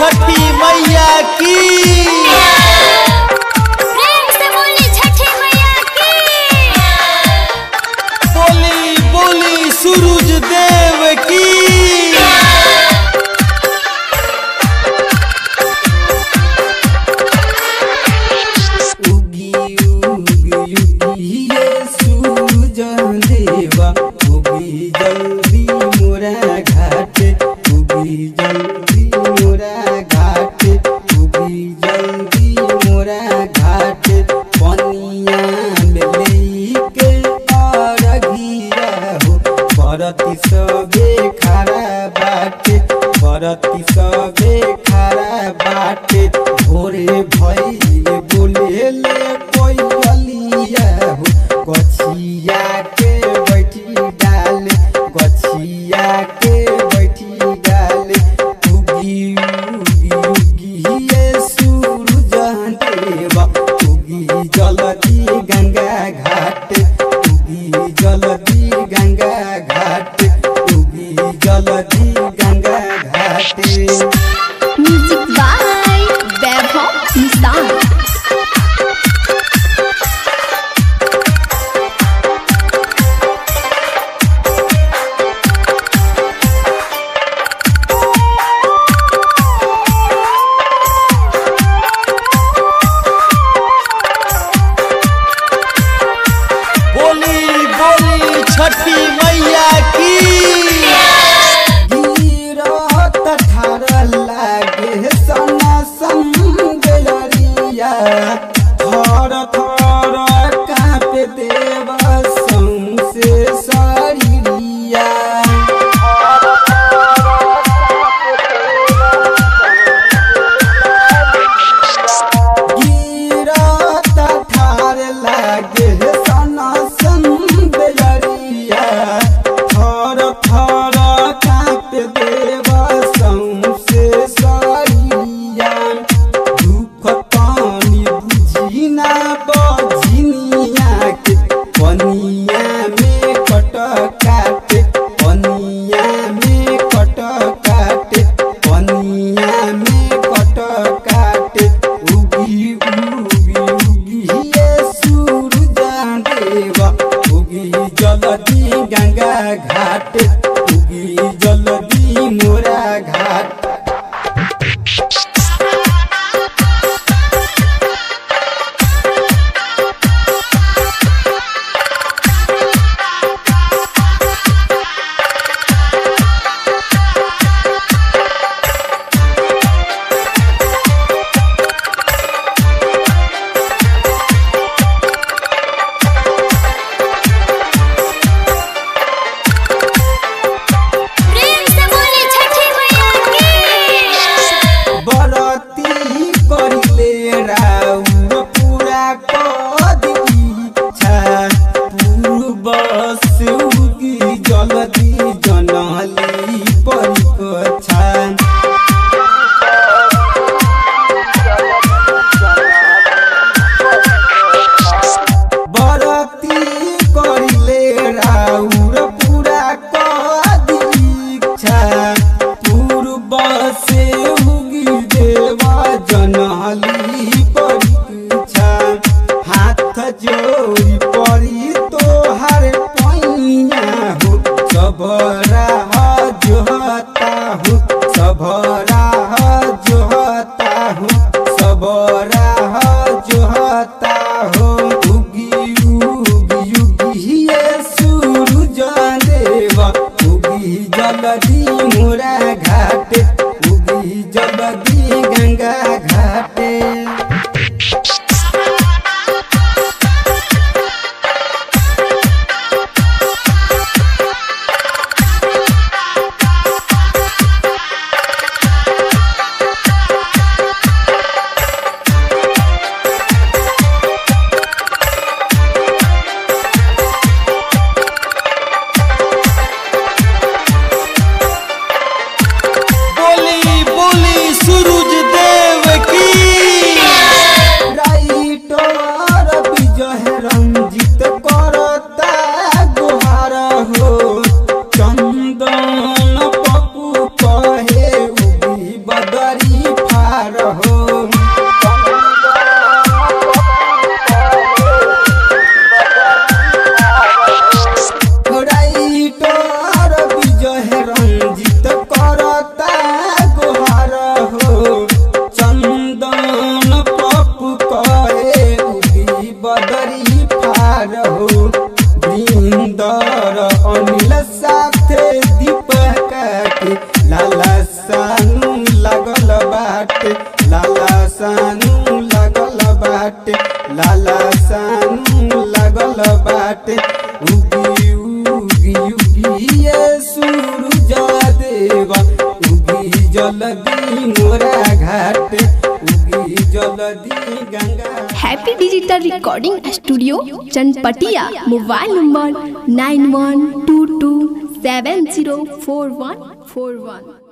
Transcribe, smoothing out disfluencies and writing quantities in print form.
छठी मैया की। प्रेम से बोली छठी मैया की। बोली बोली सूरज देव की। उगी उगी उगी ये सूरज देवा, उगी जल्दी मोरा घाट, उगी जल्दी मोरा घाट, उगी जल्दी मोरा घाट। पनिया में लेके अरघिया हो, बरती सबे खड़ा बाटे, बरती सबे खड़ा बाटे। भोरे भइले बोले ले कोई बलिया हो, गछिया के बैठी डाले, गछिया के बैठी डाले। उगी उगी उगी ये सूरज देवा, उगी जल्दी गंगा घाट, उगी जल्दी गंगा घाट, उगी जल्दी गंगा घाट। म्यूजिक बाय वैभव निशान। बोली बोली छठी मैया की। गिरत ठार लागे सना संगरिया, थर थर कांपे देव सौंसे शरीरिया। गिरत ठार लागे सना संगरिया, थर थर कांपे देव सौंसे शरीरिया। दुख तानी बुझी ना बझिनिया के, पनिया में कट काटे, पनिया में कट काटे, पनिया में कट काटे। उगी उगी उगी ये सूरज देवा, उगी जल्दी गंगा घाट, उगी जल्दी मोरा घाट। प्रेम से बोली छठी मैया की। बरती करिले राउर पूरा कदी छा, पूर्व से उगी जल्दी जनली परिकछा। बरती करिले राउर पूरा कदी छा, पूर्व से उगी देवा जनली परीक्षा। हाथ जोड़ी परी तोहार पैया हो, सबरा जोहता हो, सबरा जोहता हो, सबरा जोहता हो। उगी उगी उगी ये सूरज देवा, उगी जल्दी मोरा घाट, उगी जल्दी गंगा घाट। सानू लागल बाटे लाला सानू लागल बाटे लाला सानू लागल बाटे उगी उगी उगी ये सूरज देवा उगी जल्दी मोरा घाट उगी जल्दी Ganga. Happy digital recording studio Chanpatia. Mobile number 9122704141।